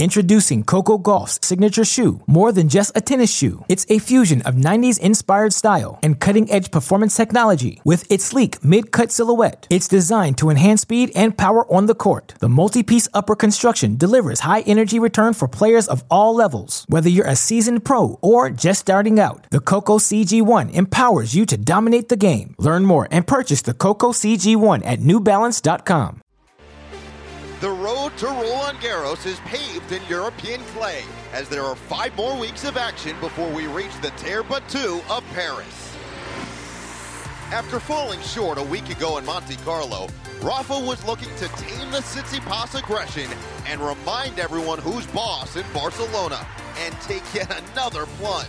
Introducing Coco Gauff's signature shoe, more than just a tennis shoe. It's a fusion of 90s-inspired style and cutting-edge performance technology. With its sleek mid-cut silhouette, it's designed to enhance speed and power on the court. The multi-piece upper construction delivers high-energy return for players of all levels. Whether you're a seasoned pro or just starting out, the Coco CG1 empowers you to dominate the game. Learn more and purchase the Coco CG1 at NewBalance.com. The road to Roland Garros is paved in European clay, as there are 5 more weeks of action before we reach the Terre Battue of Paris. After falling short a week ago in Monte Carlo, Rafa was looking to tame the Tsitsipas aggression and remind everyone who's boss in Barcelona and take yet another plunge.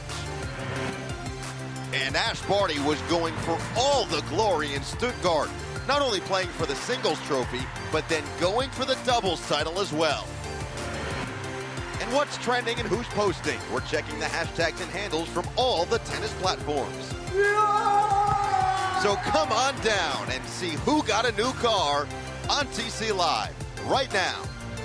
And Ash Barty was going for all the glory in Stuttgart, not only playing for the singles trophy, but then going for the doubles title as well. And what's trending and who's posting? We're checking the hashtags and handles from all the tennis platforms. So come on down and see who got a new car on TC Live right now.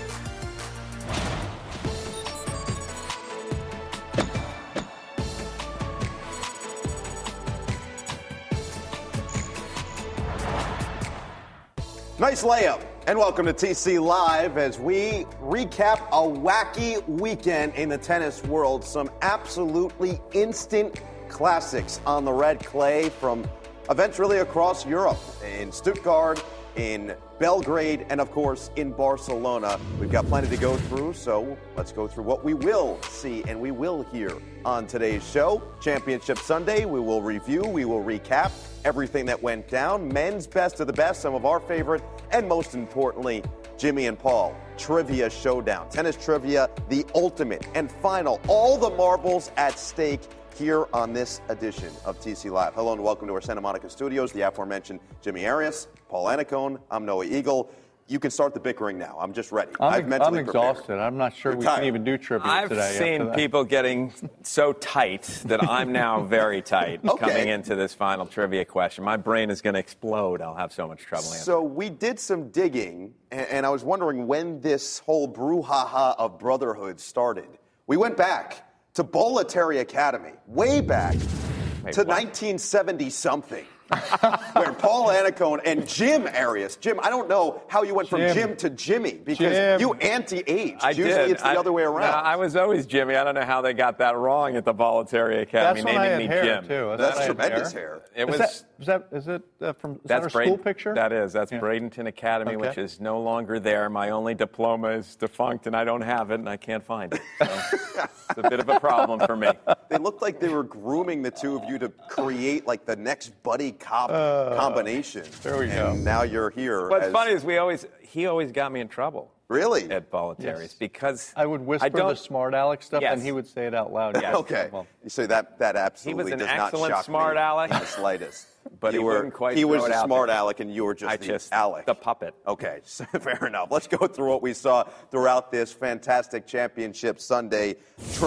Nice layup, and welcome to TC Live as we recap a wacky weekend in the tennis world. Some absolutely instant classics on the red clay from events really across Europe, in Stuttgart, in Belgrade, and of course in Barcelona. We've got plenty to go through, so let's go through what we will see and we will hear on today's show. Championship Sunday, we will review, we will recap everything that went down. Men's best of the best, some of our favorite, and most importantly, Jimmy and Paul, Trivia Showdown. Tennis trivia, the ultimate and final, all the marbles at stake here on this edition of TC Live. Hello and welcome to our Santa Monica studios. The aforementioned Jimmy Arias, Paul Annacone, I'm Noah Eagle. You can start the bickering now. I'm just ready. I'm exhausted. I'm not sure we can even do trivia today. I've seen people getting so tight that I'm now very tight coming into this final trivia question. My brain is going to explode. I'll have so much trouble answering. So we did some digging, and I was wondering when this whole brouhaha of brotherhood started. We went back to Bollettieri Academy, way back to 1970-something. Where Paul Annacone and Jim Arias. Jim, I don't know how you went from Jim to Jimmy because you anti-aged. Usually it's the other way around. No, I was always Jimmy. I don't know how they got that wrong at the Bollettieri Academy, naming me Jim. That's tremendous hair. It was. Is it from our school picture? That is. That's Bradenton Academy, which is no longer there. My only diploma is defunct, and I don't have it, and I can't find it. So it's a bit of a problem for me. They looked like they were grooming the two of you to create like the next buddy cop combination. There we go. And now you're here. What's funny is he always got me in trouble. Really? At Bollettieri's because I would whisper the smart aleck stuff, and he would say it out loud. Yes. Okay. Well, you say that absolutely does not shock me. He was an excellent smart aleck. In the slightest. But he wouldn't quite throw it out there. He was a smart aleck, and you were just the aleck. The puppet. Okay, so fair enough. Let's go through what we saw throughout this fantastic championship Sunday.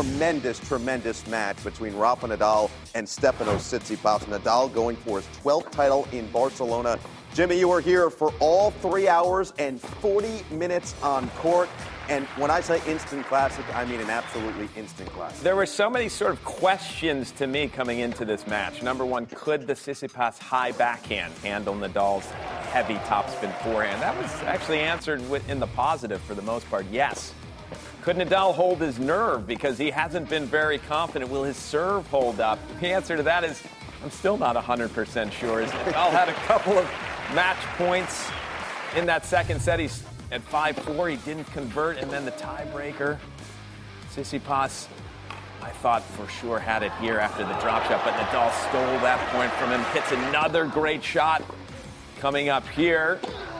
Tremendous match between Rafa Nadal and Stefanos Tsitsipas. Nadal going for his 12th title in Barcelona. Jimmy, you were here for all 3 hours and 40 minutes on court. And when I say instant classic, I mean an absolutely instant classic. There were so many sort of questions to me coming into this match. Number one, could the Tsitsipas high backhand handle Nadal's heavy topspin forehand? That was actually answered in the positive for the most part, yes. Could Nadal hold his nerve because he hasn't been very confident? Will his serve hold up? The answer to that is I'm still not 100% sure. Nadal had a couple of match points in that second set. He's at 5-4, he didn't convert, and then the tiebreaker. Tsitsipas, I thought for sure had it here after the drop shot, but Nadal stole that point from him. Hits another great shot coming up here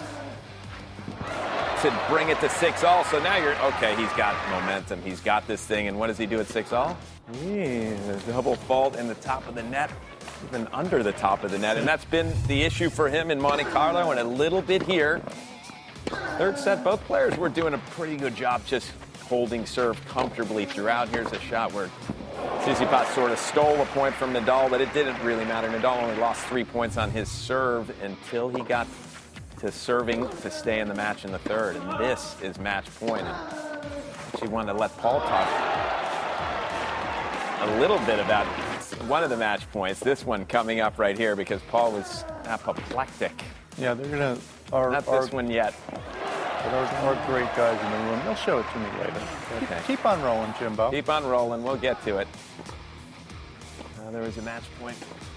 to bring it to 6-all. So now he's got momentum. He's got this thing, and what does he do at 6-all? A double fault in the top of the net, even under the top of the net, and that's been the issue for him in Monte Carlo and a little bit here. Third set, both players were doing a pretty good job just holding serve comfortably throughout. Here's a shot where Tsitsipas sort of stole a point from Nadal, but it didn't really matter. Nadal only lost 3 points on his serve until he got to serving to stay in the match in the third, and this is match point. And She wanted to let Paul talk a little bit about one of the match points. This one coming up right here because Paul was apoplectic. Yeah, they're going to... Not this one yet. Our great guys in the room. They'll show it to me later. Okay. Keep on rolling, Jimbo. Keep on rolling. We'll get to it. There was a match point.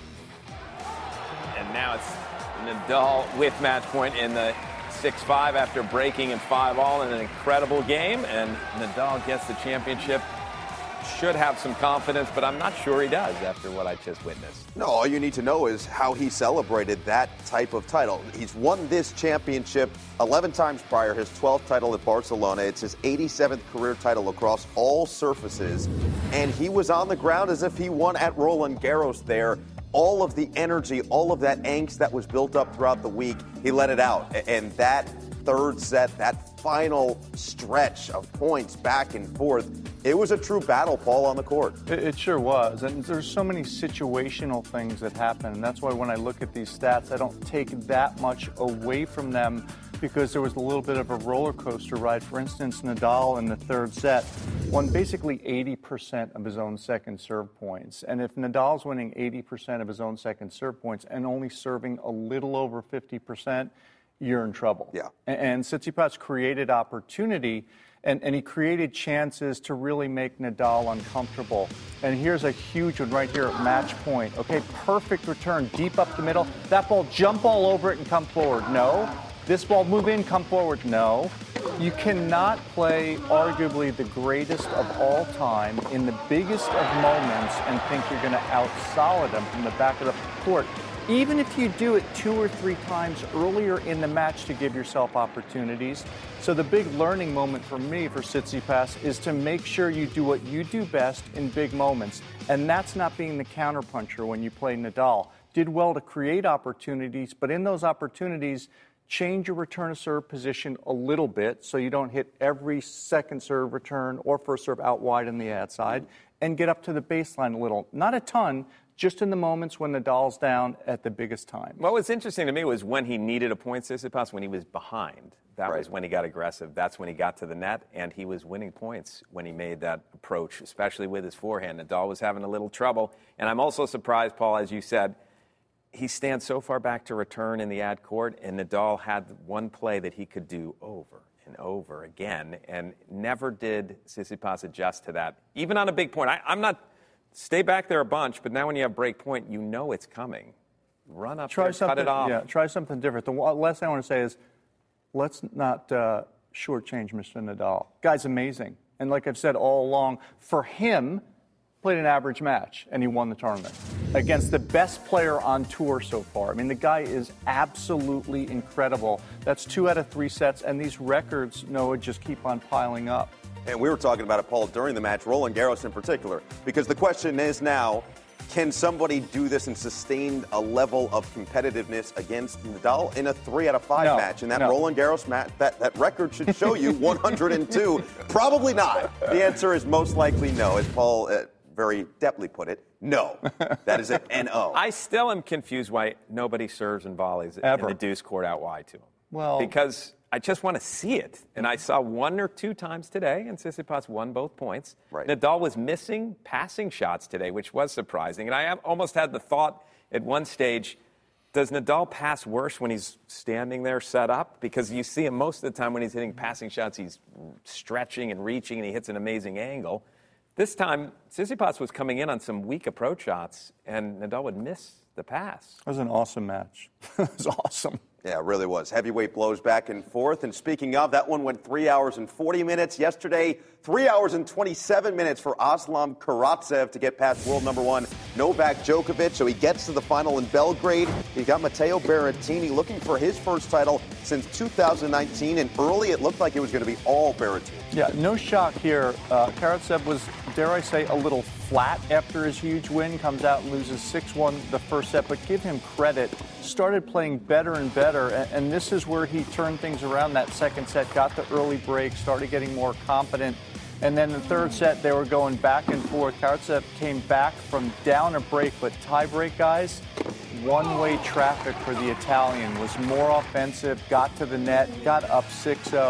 And now it's Nadal with match point in the 6-5 after breaking in 5-all in an incredible game. And Nadal gets the championship. Should have some confidence, but I'm not sure he does after what I just witnessed. No, all you need to know is how he celebrated that type of title. He's won this championship 11 times prior, his 12th title at Barcelona. It's his 87th career title across all surfaces. And he was on the ground as if he won at Roland Garros there. All of the energy, all of that angst that was built up throughout the week, he let it out. And that third set, that final stretch of points back and forth, it was a true battle, Paul, on the court. It sure was. And there's so many situational things that happen. And that's why when I look at these stats, I don't take that much away from them because there was a little bit of a roller coaster ride. For instance, Nadal in the third set won basically 80% of his own second serve points. And if Nadal's winning 80% of his own second serve points and only serving a little over 50%, you're in trouble. Yeah. And Tsitsipas created opportunity, and he created chances to really make Nadal uncomfortable. And here's a huge one right here at match point. Okay, perfect return, deep up the middle. That ball, jump all over it and come forward. No. This ball, move in, come forward. No. You cannot play arguably the greatest of all time in the biggest of moments and think you're going to out-solid him from the back of the court, even if you do it 2 or 3 times earlier in the match to give yourself opportunities. So the big learning moment for me for Tsitsipas is to make sure you do what you do best in big moments. And that's not being the counterpuncher when you play Nadal. Did well to create opportunities, but in those opportunities, change your return to serve position a little bit so you don't hit every second serve return or first serve out wide on the ad side, and get up to the baseline a little. Not a ton, just in the moments when Nadal's down at the biggest time. What was interesting to me was when he needed a point, Tsitsipas, when he was behind. That was when he got aggressive. That's when he got to the net, and he was winning points when he made that approach, especially with his forehand. Nadal was having a little trouble. And I'm also surprised, Paul, as you said, he stands so far back to return in the ad court, and Nadal had one play that he could do over and over again, and never did Tsitsipas adjust to that, even on a big point. I'm not stay back there a bunch, but now when you have break point, you know it's coming. Run up there, cut it off. Yeah, try something different. The last thing I want to say is let's not shortchange Mr. Nadal. Guy's amazing. And like I've said all along, for him, played an average match, and he won the tournament against the best player on tour so far. I mean, the guy is absolutely incredible. That's 2 out of 3 sets, and these records, Noah, just keep on piling up. And we were talking about it, Paul, during the match, Roland Garros in particular, because the question is now, can somebody do this and sustain a level of competitiveness against Nadal in a 3 out of 5 match? And that Roland Garros match, that record should show you 102. Probably not. The answer is most likely no, as Paul very depthly put it. No. That is an N-O. I still am confused why nobody serves and volleys in the deuce court out wide to him. Well, because I just want to see it. And I saw 1 or 2 times today, and Tsitsipas won both points. Right. Nadal was missing passing shots today, which was surprising. And I almost had the thought at one stage, does Nadal pass worse when he's standing there set up? Because you see him most of the time when he's hitting passing shots, he's stretching and reaching, and he hits an amazing angle. This time, Tsitsipas was coming in on some weak approach shots, and Nadal would miss the pass. It was an awesome match. It was awesome. Yeah, it really was. Heavyweight blows back and forth. And speaking of, that one went 3 hours and 40 minutes. Yesterday, 3 hours and 27 minutes for Aslam Karatsev to get past world number 1 Novak Djokovic. So he gets to the final in Belgrade. He got Matteo Berrettini looking for his first title since 2019. And early, it looked like it was going to be all Berrettini. Yeah, no shock here. Karatsev was, dare I say, a little flat after his huge win. Comes out and loses 6-1 the first set. But give him credit. Started playing better and better. And this is where he turned things around that second set. Got the early break. Started getting more confident. And then the third set, they were going back and forth. Karatsev came back from down a break. But tie break, guys, one-way traffic for the Italian. Was more offensive. Got to the net. Got up 6-0.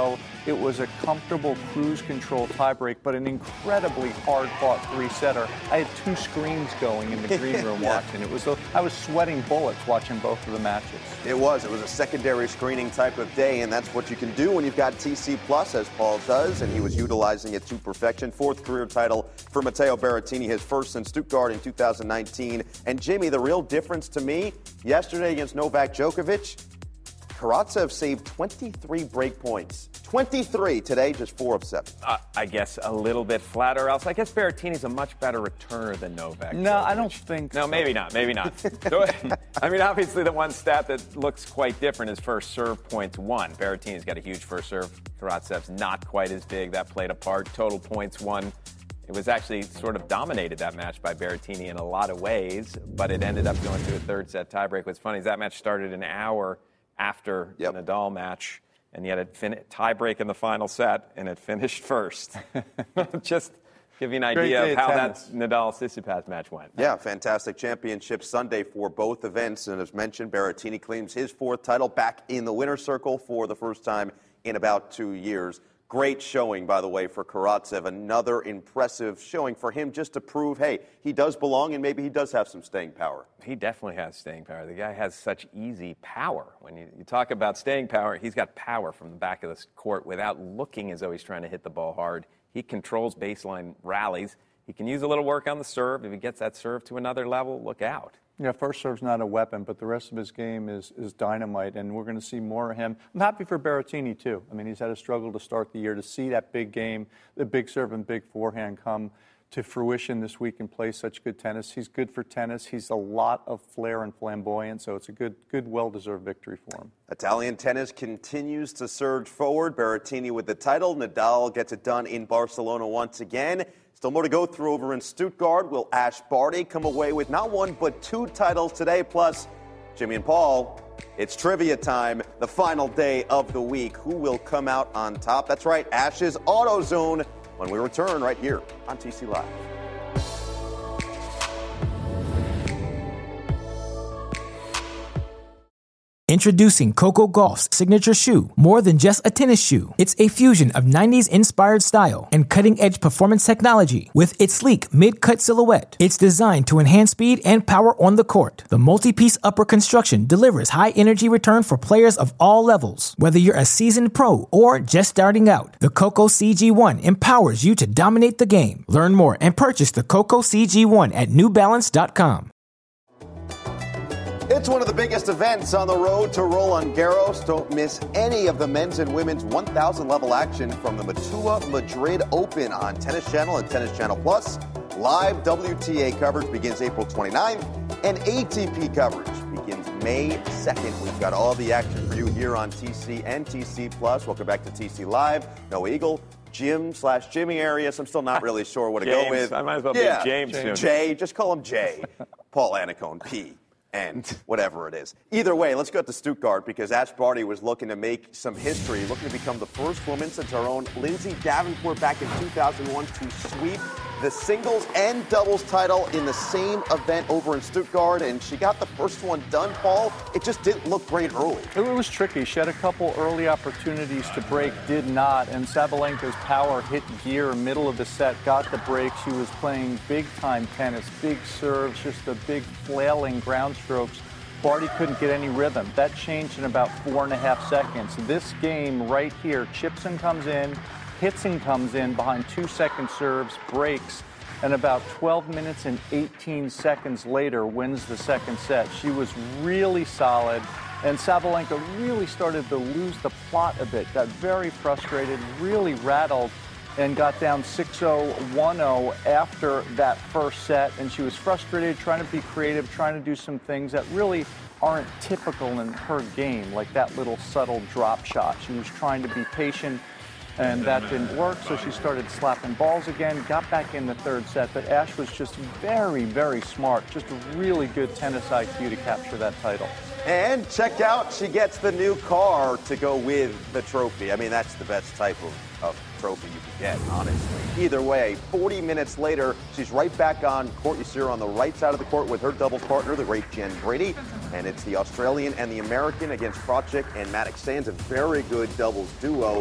It was a comfortable cruise control tiebreak, but an incredibly hard-fought three-setter. I had 2 screens going in the green room watching. I was sweating bullets watching both of the matches. It was a secondary screening type of day, and that's what you can do when you've got TC Plus, as Paul does, and he was utilizing it to perfection. 4th career title for Matteo Berrettini, his first in Stuttgart in 2019. And Jimmy, the real difference to me, yesterday against Novak Djokovic, Karatsev saved 23 break points. 23 today, just 4 of 7. I guess a little bit flat, or else I guess Berrettini's a much better returner than Novak. No, I don't think so. No, maybe not. So, I mean, obviously the one stat that looks quite different is first serve points won. Berrettini's got a huge first serve. Karatsev's not quite as big. That played a part. Total points won. It was actually sort of dominated, that match, by Berrettini in a lot of ways, but it ended up going to a 3rd set tiebreak. What's funny is that match started an hour after the Nadal match, and yet it tiebreak in the final set, and it finished first. Just give you an idea of how that Nadal-Tsitsipas match went. Yeah, fantastic championship Sunday for both events. And as mentioned, Berrettini claims his 4th title back in the winner's circle for the first time in about 2 years. Great showing, by the way, for Karatsev. Another impressive showing for him just to prove, hey, he does belong and maybe he does have some staying power. He definitely has staying power. The guy has such easy power. When you talk about staying power, he's got power from the back of the court without looking as though he's trying to hit the ball hard. He controls baseline rallies. He can use a little work on the serve. If he gets that serve to another level, look out. Yeah, first serve's not a weapon, but the rest of his game is dynamite, and we're going to see more of him. I'm happy for Berrettini, too. I mean, he's had a struggle to start the year. To see that big game, the big serve and big forehand come to fruition this week and play such good tennis. He's good for tennis. He's a lot of flair and flamboyant, so it's a good, well-deserved victory for him. Italian tennis continues to surge forward. Berrettini with the title. Nadal gets it done in Barcelona once again. Still more to go through over in Stuttgart. Will Ash Barty come away with not 1 but 2 titles today? Plus, Jimmy and Paul, it's trivia time, the final day of the week. Who will come out on top? That's right, Ash's AutoZone when we return right here on TC Live. Introducing Coco Gauff's signature shoe. More than just a tennis shoe, it's a fusion of 90s-inspired style and cutting-edge performance technology. With its sleek mid-cut silhouette, it's designed to enhance speed and power on the court. The multi-piece upper construction delivers high-energy return for players of all levels. Whether you're a seasoned pro or just starting out, the Coco CG1 empowers you to dominate the game. Learn more and purchase the Coco CG1 at NewBalance.com. It's one of the biggest events on the road to Roland Garros. Don't miss any of the men's and women's 1,000 level action from the Matua Madrid Open on Tennis Channel and Tennis Channel Plus. Live WTA coverage begins April 29th, and ATP coverage begins May 2nd. We've got all the action for you here on TC and TC Plus. Welcome back to TC Live. No Eagle. Jim/Jimmy Arias. I'm still not really sure what to go with. I might as well be James soon. Jay. Just call him Jay. Paul Annacone, P. And whatever it is. Either way, let's go to Stuttgart because Ash Barty was looking to make some history, looking to become the first woman since our own Lindsay Davenport back in 2001 to sweep the singles and doubles title in the same event over in Stuttgart, and she got the first one done, Paul. It just didn't look great early. It was tricky. She had a couple early opportunities to break, did not, and Sabalenka's power hit gear middle of the set, got the break. She was playing big-time tennis, big serves, just the big flailing ground strokes. Barty couldn't get any rhythm. That changed in about 4.5 seconds. This game right here, Chipson comes in, Hitzen comes in behind 2-second serves, breaks, and about 12 minutes and 18 seconds later wins the second set. She was really solid, and Sabalenka really started to lose the plot a bit, got very frustrated, really rattled, and got down 6-0, 1-0 after that first set, and she was frustrated, trying to be creative, trying to do some things that really aren't typical in her game, like that little subtle drop shot. She was trying to be patient, and that didn't work, so she started slapping balls again, got back in the third set, but Ash was just very, very smart, just a really good tennis IQ to capture that title. And check out, she gets the new car to go with the trophy. I mean, that's the best type of trophy you could get, honestly. Either way, 40 minutes later, she's right back on court. You see her on the right side of the court with her doubles partner, the great Jen Brady. And it's the Australian and the American against Krajicek and Maddox Sands, a very good doubles duo.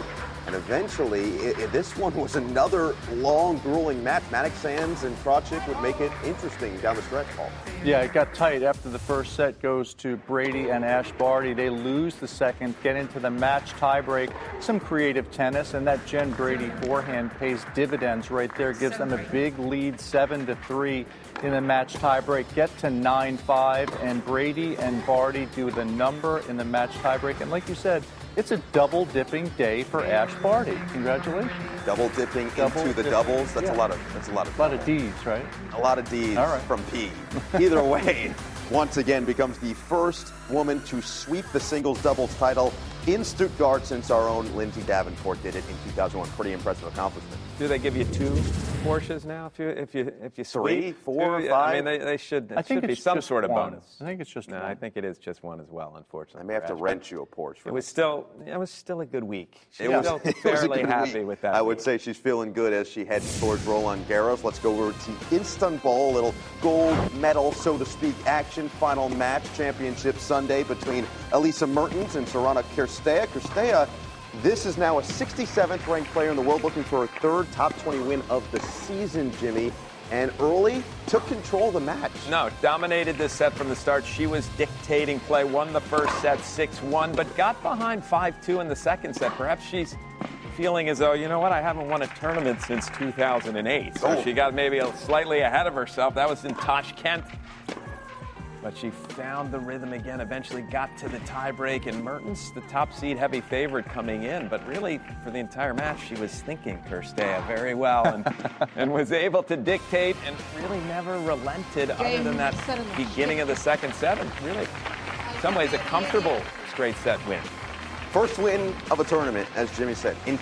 And eventually, this one was another long, grueling match. Maddox Sands and Krawczyk would make it interesting down the stretch, Paul. Yeah, it got tight after the first set goes to Brady and Ash Barty. They lose the second, get into the match tiebreak. Some creative tennis, and that Jen Brady forehand pays dividends right there. Gives them a big lead, 7-3 in the match tiebreak. Get to 9-5, and Brady and Barty do the number in the match tiebreak. And like you said, it's a double-dipping day for Ash Barty. Congratulations. Double-dipping into the doubles. That's a lot of D's, right? A lot of D's from P. Either way, once again becomes the first woman to sweep the singles doubles title in Stuttgart since our own Lindsay Davenport did it in 2001. Pretty impressive accomplishment. Do they give you 2 Porsches now if you 3, sweep? 4, 5? I mean, they should. I think should be some sort of bonus. I think it's just no. one. I think it is just one as well. Unfortunately, I may have to rent you a Porsche. It was still a good week. She was still fairly happy week. with that. I would say she's feeling good as she heads towards Roland Garros. Let's go over to Istanbul. A little gold medal, so to speak, action. Final match, championship Sunday between Elisa Mertens and Sorana Cirstea. Cirstea, this is now a 67th ranked player in the world looking for her third top 20 win of the season, Jimmy. And early took control of the match. No, dominated this set from the start. She was dictating play, won the first set 6-1, but got behind 5-2 in the second set. Perhaps she's feeling as though, you know what, I haven't won a tournament since 2008. So she got maybe slightly ahead of herself. That was in Tashkent. But she found the rhythm again, eventually got to the tiebreak, and Mertens, the top seed heavy favorite coming in. But really, for the entire match, she was thinking Cirstea very well and was able to dictate and really never relented other than that beginning of the second set. And really, in some ways, a comfortable straight set win. First win of a tournament, as Jimmy said, in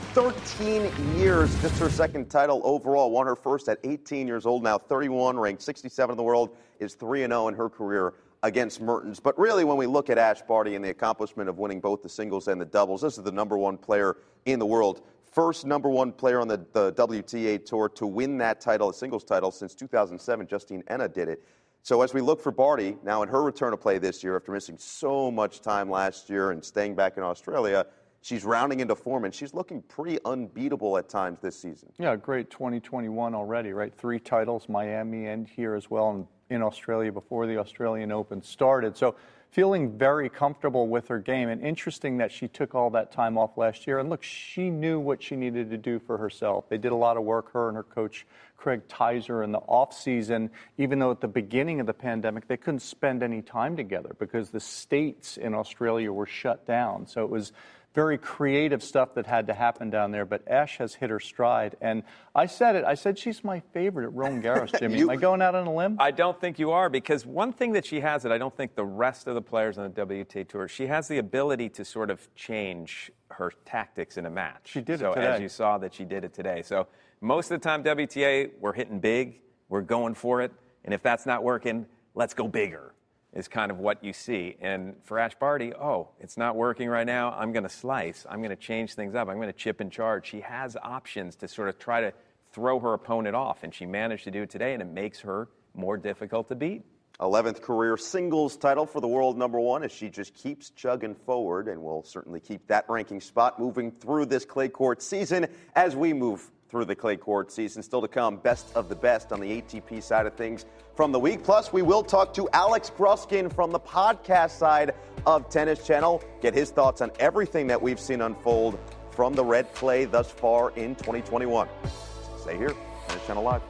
13 years. Just her second title overall. Won her first at 18 years old, now 31, ranked 67 in the world, is 3-0 in her career against Mertens. But really, when we look at Ash Barty and the accomplishment of winning both the singles and the doubles, this is the number one player in the world. First number one player on the WTA Tour to win that title, a singles title, since 2007. Justine Henin did it. So as we look for Barty, now in her return to play this year, after missing so much time last year and staying back in Australia, she's rounding into form, and she's looking pretty unbeatable at times this season. Yeah, great 2021 already, right? 3 titles, Miami and here as well, and in Australia before the Australian Open started. So feeling very comfortable with her game, and interesting that she took all that time off last year. And look, she knew what she needed to do for herself. They did a lot of work, her and her coach, Craig Tyser, in the offseason, even though at the beginning of the pandemic, they couldn't spend any time together because the states in Australia were shut down. So it was very creative stuff that had to happen down there, but Ash has hit her stride. And I said she's my favorite at Roland Garros, Jimmy. Am I going out on a limb? I don't think you are, because one thing that she has that I don't think the rest of the players on the WTA Tour, she has the ability to sort of change her tactics in a match. She did it today. So as you saw that she did it today. So most of the time, WTA, we're hitting big, we're going for it, and if that's not working, let's go bigger, is kind of what you see. And for Ash Barty, it's not working right now. I'm going to slice. I'm going to change things up. I'm going to chip and charge. She has options to sort of try to throw her opponent off, and she managed to do it today, and it makes her more difficult to beat. 11th career singles title for the world number one as she just keeps chugging forward, and will certainly keep that ranking spot moving through this clay court season as we move through the clay court season. Still to come, best of the best on the ATP side of things from the week. Plus, we will talk to Alex Gruskin from the podcast side of Tennis Channel, get his thoughts on everything that we've seen unfold from the red clay thus far in 2021. Stay here, Tennis Channel Live.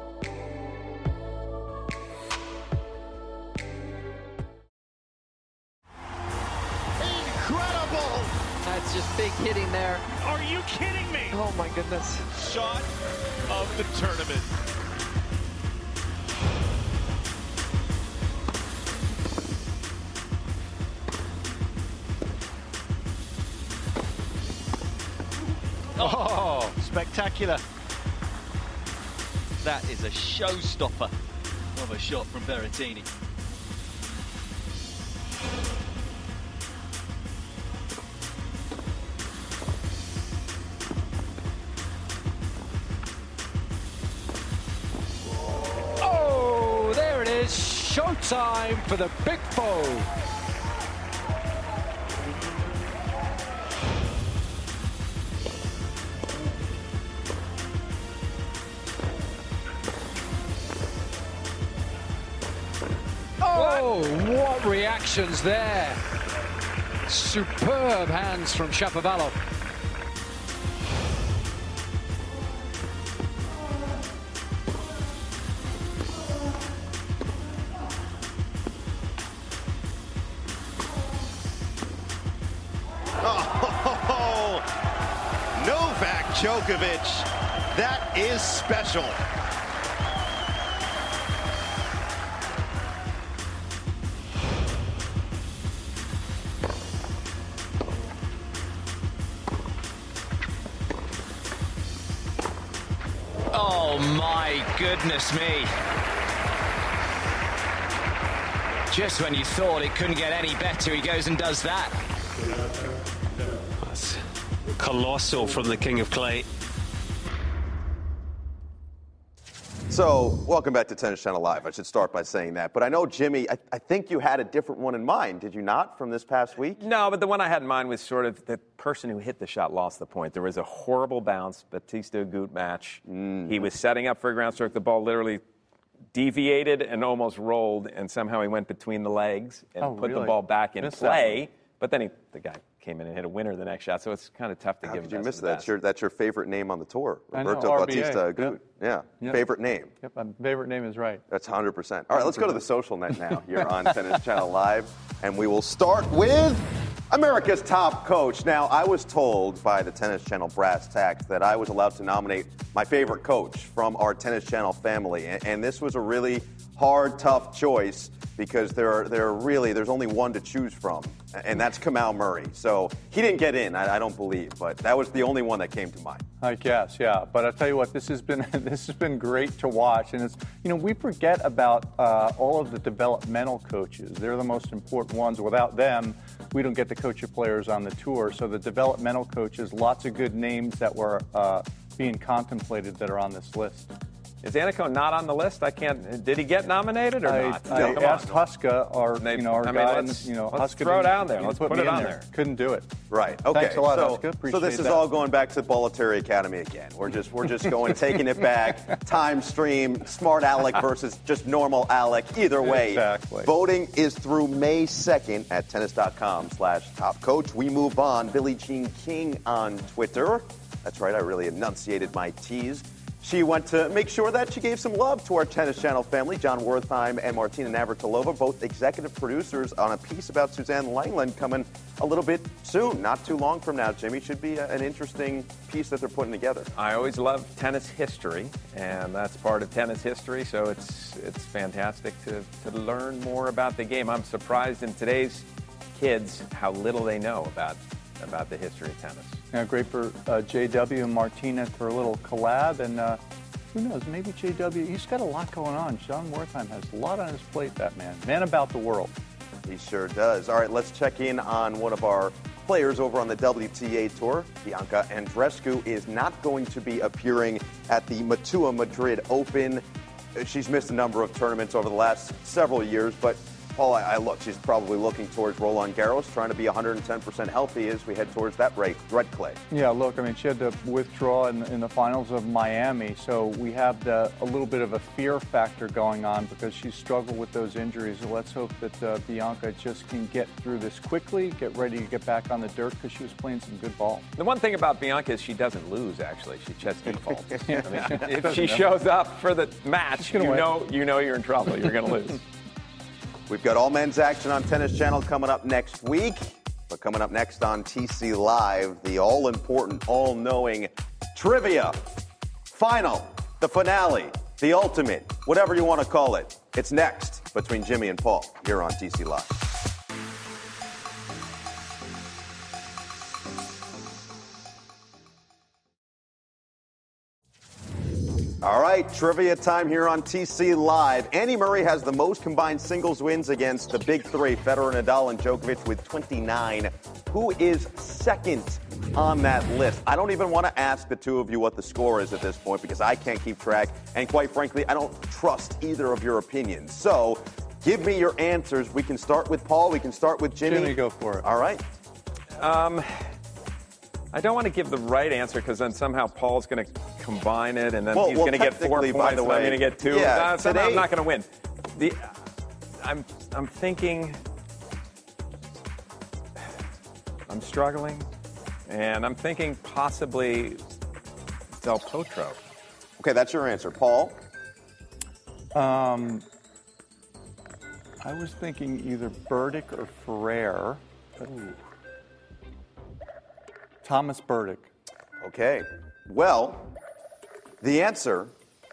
Incredible! That's just big hitting there. Are you kidding me? Oh my goodness. Shot of the tournament. Oh, spectacular. That is a showstopper of a shot from Berrettini. Oh, there it is. Showtime for the big foe. Oh, what reactions there. Superb hands from Shapovalov. Oh, Novak Djokovic, that is special. Oh my goodness me. Just when you thought it couldn't get any better, he goes and does that. That's colossal from the King of Clay. So, welcome back to Tennis Channel Live. I should start by saying that. But I know, Jimmy, I think you had a different one in mind, did you not, from this past week? No, but the one I had in mind was sort of the person who hit the shot lost the point. There was a horrible bounce, Bautista Agut match. He was setting up for a ground stroke. The ball literally deviated and almost rolled, and somehow he went between the legs and put the ball back in play. But then the guy came in and hit a winner the next shot, so it's kind of tough to give him. How could you miss that? That's your favorite name on the tour, Roberto RBA. Bautista Agut. Yep. Yeah, favorite name. Yep, my favorite name is right. That's 100%. All right, let's go to the social net now here on Tennis Channel Live, and we will start with America's top coach. Now, I was told by the Tennis Channel brass tacks that I was allowed to nominate my favorite coach from our Tennis Channel family, and this was a really hard, tough choice because there's only one to choose from, and that's Kamau Murray. So he didn't get in, I don't believe, but that was the only one that came to mind. I guess, yeah. But I'll tell you what, this has been great to watch, and it's we forget about all of the developmental coaches. They're the most important ones. Without them, we don't get to coach your players on the tour. So the developmental coaches, lots of good names that were being contemplated that are on this list. Is Annacone not on the list? I can't. Did he get nominated or not? I asked Huska, our guy. Let's throw it down there. Let's put it on there. Couldn't do it. Right. Okay. Thanks a lot, Huska. Appreciate so this is all going back to Bollettieri Academy again. We're just going, taking it back. Time stream, smart Alec versus just normal Alec. Either way, exactly. Voting is through May 2nd at tennis.com/topcoach. We move on. Billie Jean King on Twitter. That's right. I really enunciated my T's. She went to make sure that she gave some love to our Tennis Channel family. John Wertheim and Martina Navratilova, both executive producers on a piece about Suzanne Lenglen coming a little bit soon, not too long from now, Jimmy. Should be an interesting piece that they're putting together. I always love tennis history, and that's part of tennis history, so it's fantastic to learn more about the game. I'm surprised in today's kids how little they know about the history of tennis. Yeah, great for JW and Martina for a little collab, and who knows, maybe JW, he's got a lot going on. John Wertheim has a lot on his plate, that man about the world. He sure does. All right, let's check in on one of our players over on the WTA Tour. Bianca Andreescu is not going to be appearing at the Matua Madrid Open. She's missed a number of tournaments over the last several years, but Paul, she's probably looking towards Roland Garros, trying to be 110% healthy as we head towards that red clay. Yeah, look, she had to withdraw in the finals of Miami, so we have a little bit of a fear factor going on because she's struggled with those injuries. So let's hope that Bianca just can get through this quickly, get ready to get back on the dirt because she was playing some good ball. The one thing about Bianca is she doesn't lose, actually. She just defaults. If she shows up for the match, you know you're in trouble. You're going to lose. We've got all men's action on Tennis Channel coming up next week. But coming up next on TC Live, the all-important, all-knowing trivia final, the finale, the ultimate, whatever you want to call it. It's next between Jimmy and Paul here on TC Live. All right, trivia time here on TC Live. Andy Murray has the most combined singles wins against the big three, Federer, Nadal, and Djokovic with 29. Who is second on that list? I don't even want to ask the two of you what the score is at this point because I can't keep track. And quite frankly, I don't trust either of your opinions. So give me your answers. We can start with Paul. We can start with Jimmy. Jimmy, go for it. All right. I don't want to give the right answer because then somehow Paul's going to combine it and then he's going to get 4 points and I'm going to get 2. Yeah, somehow I'm not going to win. I'm thinking, I'm struggling, and I'm thinking possibly Del Potro. Okay, that's your answer. Paul? I was thinking either Burdick or Ferrer. Ooh. Thomas Burdick. Okay. Well, the answer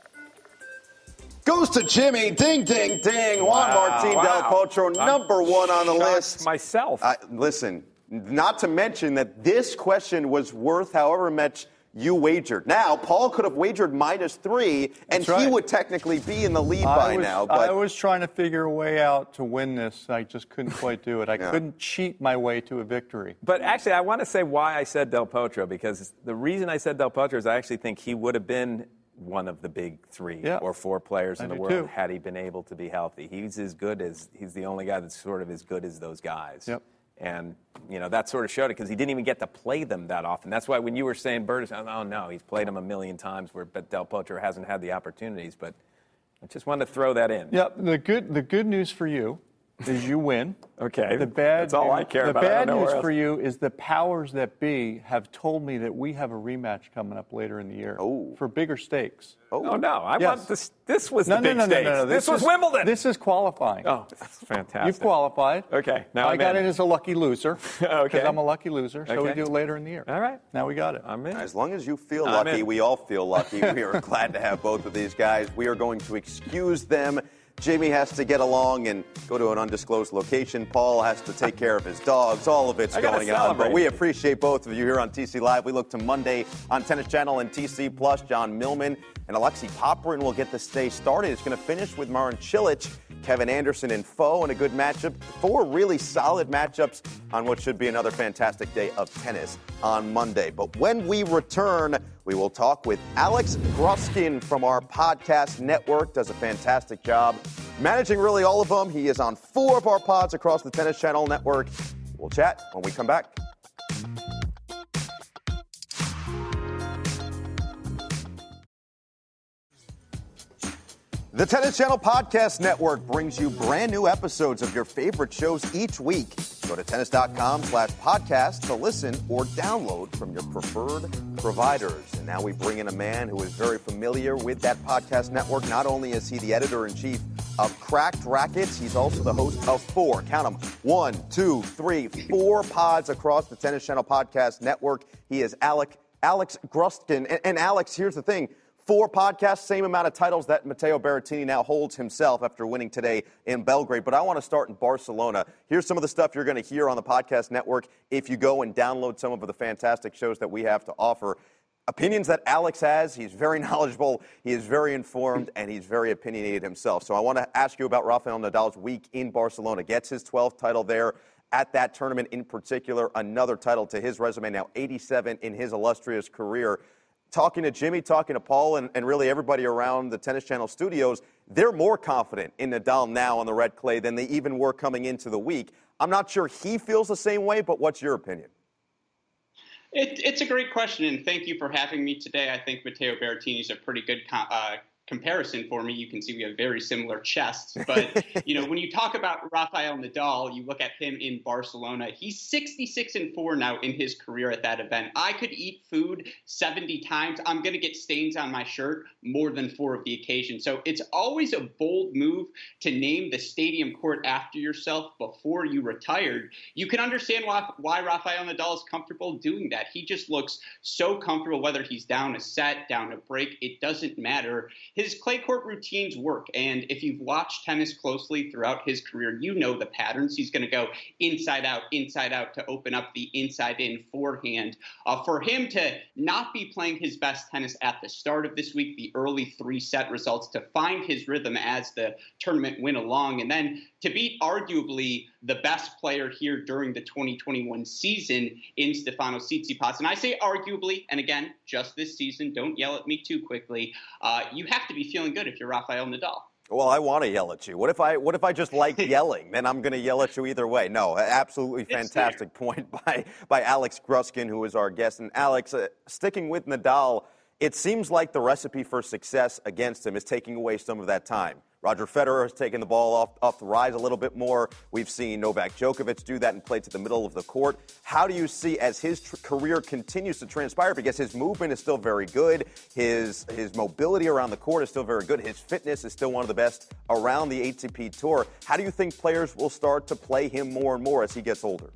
goes to Jimmy. Ding, ding, ding. Juan Martín Del Potro, number one on the list. Myself. Listen, not to mention that this question was worth however much you wagered. Now, Paul could have wagered -3, and he would technically be in the lead by now. But I was trying to figure a way out to win this. I just couldn't quite do it. I couldn't cheat my way to a victory. But actually, I want to say why I said Del Potro, because the reason I said Del Potro is I actually think he would have been one of the big 3 or 4 players in the world had he been able to be healthy. He's the only guy that's sort of as good as those guys. Yep. And, that sort of showed it because he didn't even get to play them that often. That's why when you were saying Burdick, oh, no, he's played them a million times, but Del Potro hasn't had the opportunities. But I just wanted to throw that in. Yeah, the good news for you is you win. Okay. That's all I care about. The bad news for you is the powers that be have told me that we have a rematch coming up later in the year for bigger stakes. Oh, no. I want this. This was the big stakes. No. This was Wimbledon. This is qualifying. Oh, that's fantastic. You've qualified. Okay. Now I got in as a lucky loser. Okay. Because I'm a lucky loser, so we do it later in the year. All right. Now we got it. I'm in. As long as you feel lucky, we all feel lucky. We are glad to have both of these guys. We are going to excuse them. Jamie has to get along and go to an undisclosed location. Paul has to take care of his dogs. All of it's going on. But we appreciate both of you here on TC Live. We look to Monday on Tennis Channel and TC Plus. John Millman and Alexei Popyrin will get this day started. It's going to finish with Marin Cilic, Kevin Anderson, and Foe, and a good matchup. 4 really solid matchups on what should be another fantastic day of tennis on Monday. But when we return, we will talk with Alex Gruskin from our podcast network. Does a fantastic job managing really all of them. He is on 4 of our pods across the Tennis Channel network. We'll chat when we come back. The Tennis Channel Podcast Network brings you brand new episodes of your favorite shows each week. Go to tennis.com/podcast to listen or download from your preferred providers. And now we bring in a man who is very familiar with that podcast network. Not only is he the editor-in-chief of Cracked Rackets, he's also the host of 4, count them, 1, 2, 3, 4 pods across the Tennis Channel Podcast Network. He is Alex Gruskin. And Alex, here's the thing. 4 podcasts, same amount of titles that Matteo Berrettini now holds himself after winning today in Belgrade. But I want to start in Barcelona. Here's some of the stuff you're going to hear on the podcast network if you go and download some of the fantastic shows that we have to offer. Opinions that Alex has. He's very knowledgeable, he is very informed, and he's very opinionated himself. So I want to ask you about Rafael Nadal's week in Barcelona. Gets his 12th title there at that tournament in particular. Another title to his resume, now 87 in his illustrious career. Talking to Jimmy, talking to Paul, and really everybody around the Tennis Channel studios, they're more confident in Nadal now on the red clay than they even were coming into the week. I'm not sure he feels the same way, but what's your opinion? It's a great question, and thank you for having me today. I think Matteo Berrettini is a pretty good comparison for me. You can see we have very similar chests. But, when you talk about Rafael Nadal, you look at him in Barcelona. He's 66-4 now in his career at that event. I could eat food 70 times. I'm going to get stains on my shirt more than 4 of the occasions. So it's always a bold move to name the stadium court after yourself before you retired. You can understand why Rafael Nadal is comfortable doing that. He just looks so comfortable, whether he's down a set, down a break, it doesn't matter. His clay court routines work, and if you've watched tennis closely throughout his career, you know the patterns. He's going to go inside out to open up the inside-in forehand. For him to not be playing his best tennis at the start of this week, the early 3-set results, to find his rhythm as the tournament went along, and then to beat arguably the best player here during the 2021 season in Stefanos Tsitsipas. And I say arguably, and again, just this season, don't yell at me too quickly. You have to be feeling good if you're Rafael Nadal. Well, I want to yell at you. What if I just like yelling? Then I'm going to yell at you either way. No, absolutely fantastic point by Alex Gruskin, who is our guest. And Alex, sticking with Nadal, it seems like the recipe for success against him is taking away some of that time. Roger Federer has taken the ball off the rise a little bit more. We've seen Novak Djokovic do that and play to the middle of the court. How do you see, as his career continues to transpire, because his movement is still very good, his mobility around the court is still very good, his fitness is still one of the best around the ATP Tour. How do you think players will start to play him more and more as he gets older?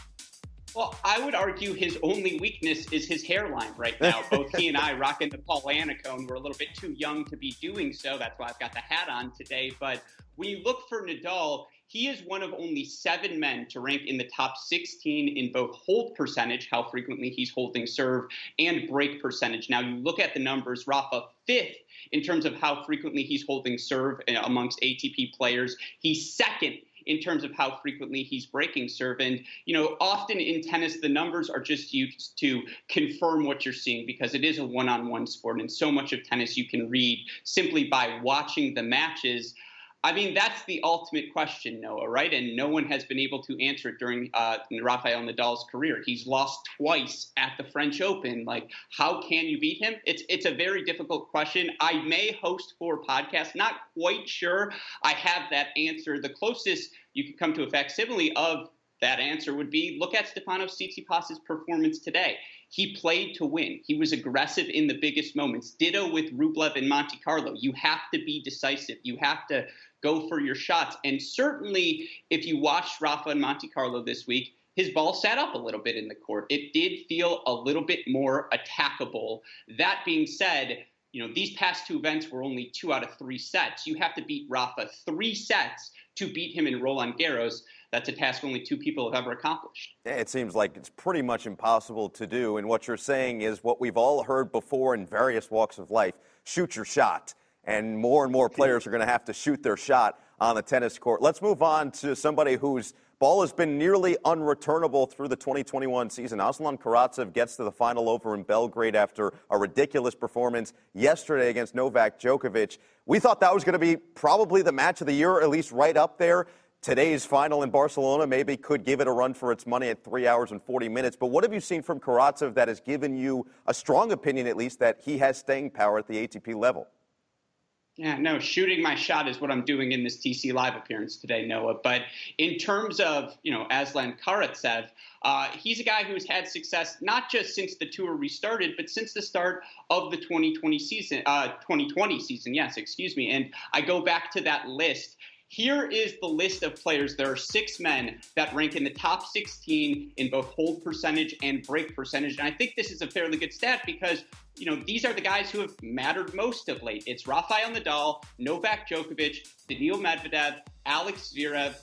Well, I would argue his only weakness is his hairline right now. Both he and I rocking the Paul Anka cone. We're a little bit too young to be doing so. That's why I've got the hat on today. But when you look for Nadal, he is one of only 7 men to rank in the top 16 in both hold percentage, how frequently he's holding serve, and break percentage. Now, you look at the numbers, Rafa 5th in terms of how frequently he's holding serve amongst ATP players. He's 2nd in terms of how frequently he's breaking serve. And, often in tennis, the numbers are just used to confirm what you're seeing because it is a one-on-one sport. And so much of tennis you can read simply by watching the matches. I mean, that's the ultimate question, Noah, right? And no one has been able to answer it during Rafael Nadal's career. He's lost twice at the French Open. Like, how can you beat him? It's a very difficult question. I may host 4 podcasts. Not quite sure I have that answer. The closest you could come to a facsimile of that answer would be look at Stefanos Tsitsipas' performance today. He played to win. He was aggressive in the biggest moments. Ditto with Rublev in Monte Carlo. You have to be decisive. You have to go for your shots. And certainly, if you watched Rafa in Monte Carlo this week, his ball sat up a little bit in the court. It did feel a little bit more attackable. That being said, these past 2 events were only 2 out of 3 sets. You have to beat Rafa 3 sets to beat him in Roland Garros. That's a task only 2 people have ever accomplished. It seems like it's pretty much impossible to do. And what you're saying is what we've all heard before in various walks of life: shoot your shot. And more players are going to have to shoot their shot on the tennis court. Let's move on to somebody whose ball has been nearly unreturnable through the 2021 season. Aslan Karatsev gets to the final over in Belgrade after a ridiculous performance yesterday against Novak Djokovic. We thought that was going to be probably the match of the year, or at least right up there. Today's final in Barcelona maybe could give it a run for its money at 3 hours and 40 minutes. But what have you seen from Karatsev that has given you a strong opinion, at least, that he has staying power at the ATP level? Yeah, no, shooting my shot is what I'm doing in this TC Live appearance today, Noah. But in terms of, Aslan Karatsev, he's a guy who's had success not just since the tour restarted, but since the start of the 2020 season. And I go back to that list. Here is the list of players. There are 6 men that rank in the top 16 in both hold percentage and break percentage. And I think this is a fairly good stat because, these are the guys who have mattered most of late. It's Rafael Nadal, Novak Djokovic, Daniil Medvedev, Alex Zverev,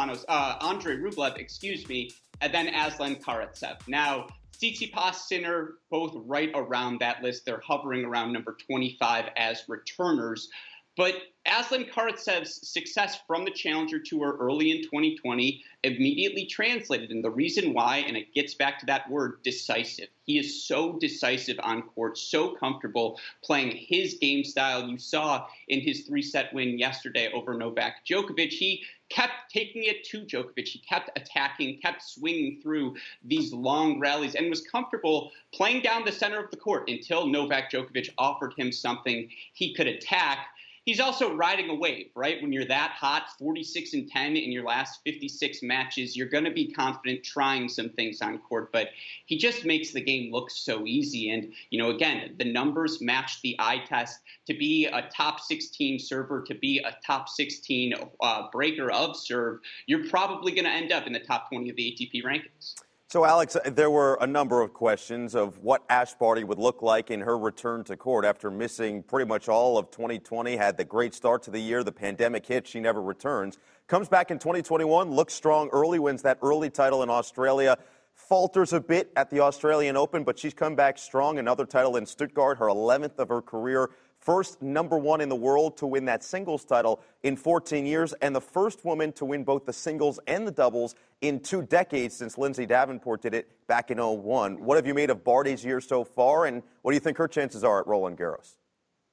Andrei Rublev, and then Aslan Karatsev. Now, Tsitsipas, Sinner, both right around that list. They're hovering around number 25 as returners. But Aslan Karatsev's success from the Challenger Tour early in 2020 immediately translated. And the reason why, and it gets back to that word, decisive. He is so decisive on court, so comfortable playing his game style. You saw in his 3-set win yesterday over Novak Djokovic, he kept taking it to Djokovic. He kept attacking, kept swinging through these long rallies, and was comfortable playing down the center of the court until Novak Djokovic offered him something he could attack. He's also riding a wave, right? When you're that hot, 46-10 in your last 56 matches, you're going to be confident trying some things on court, but he just makes the game look so easy. And, again, the numbers match the eye test. To be a top 16 server, to be a top 16 breaker of serve, you're probably going to end up in the top 20 of the ATP rankings. So, Alex, there were a number of questions of what Ash Barty would look like in her return to court after missing pretty much all of 2020, had the great start to the year, the pandemic hit, she never returns. Comes back in 2021, looks strong early, wins that early title in Australia, falters a bit at the Australian Open, but she's come back strong, another title in Stuttgart, her 11th of her career. First number 1 in the world to win that singles title in 14 years, and the first woman to win both the singles and the doubles in 2 decades since Lindsay Davenport did it back in 2001. What have you made of Barty's year so far, and what do you think her chances are at Roland Garros?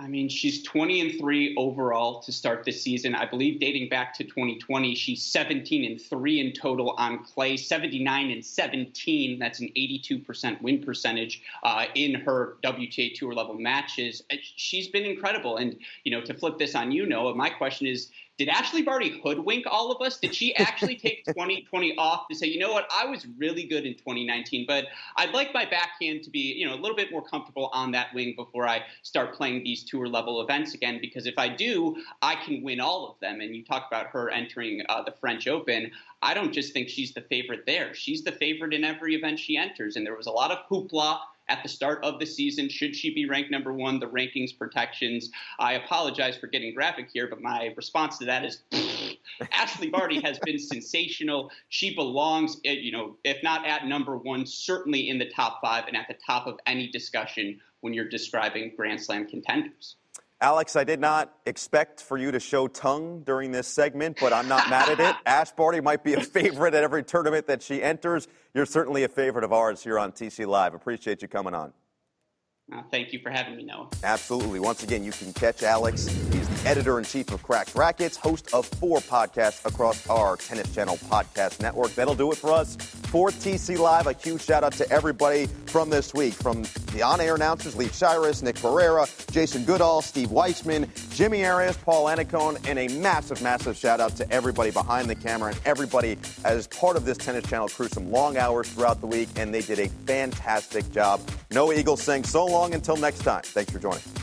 I mean, she's 20-3 overall to start this season. I believe dating back to 2020, she's 17-3 in total on clay, 79-17. That's an 82% win percentage in her WTA Tour level matches. She's been incredible. And, to flip this on Noah, my question is, did Ashley Barty hoodwink all of us? Did she actually take 2020 off to say, you know what, I was really good in 2019, but I'd like my backhand to be, a little bit more comfortable on that wing before I start playing these tour level events again, because if I do, I can win all of them. And you talk about her entering the French Open. I don't just think she's the favorite there. She's the favorite in every event she enters. And there was a lot of hoopla at the start of the season. Should she be ranked number one? The rankings protections. I apologize for getting graphic here, but my response to that is Ashley Barty has been sensational. She belongs, if not at number one, certainly in the top 5 and at the top of any discussion when you're describing Grand Slam contenders. Alex, I did not expect for you to show tongue during this segment, but I'm not mad at it. Ash Barty might be a favorite at every tournament that she enters. You're certainly a favorite of ours here on TC Live. Appreciate you coming on. Thank you for having me, Noah. Absolutely. Once again, you can catch Alex. He's the editor-in-chief of Cracked Racquets, host of 4 podcasts across our Tennis Channel podcast network. That'll do it for us for TC Live. A huge shout-out to everybody from this week, from the on-air announcers, Lee Shiras, Nick Pereira, Jason Goodall, Steve Weissman, Jimmy Arias, Paul Anacone, and a massive, massive shout-out to everybody behind the camera and everybody as part of this Tennis Channel crew. Some long hours throughout the week, and they did a fantastic job. Noah Eagle saying so long until next time. Thanks for joining.